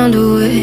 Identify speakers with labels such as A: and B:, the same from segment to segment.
A: found a way.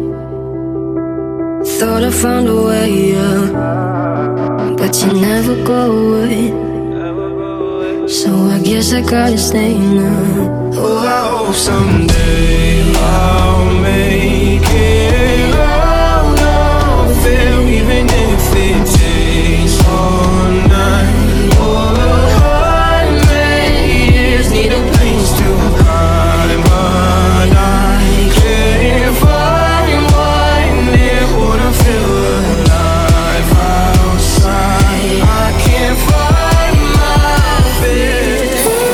A: Thought I found a way, yeah. But you never go away. So I guess I gotta stay now.
B: Oh, I hope someday I'll make it out of there, even if it takes all night or 100 years. Need a place to hide, but I can't find one that would feel alive outside. I can't find my bed.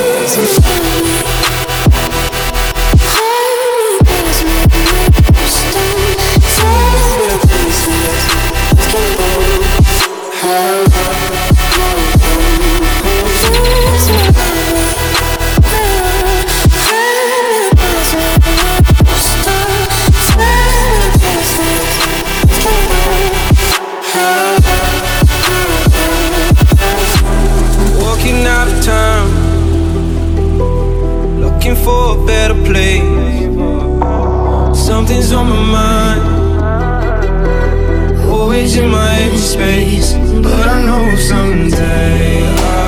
B: Walking out of town, looking for a better place. Something's on my mind, always in my empty space. But I know someday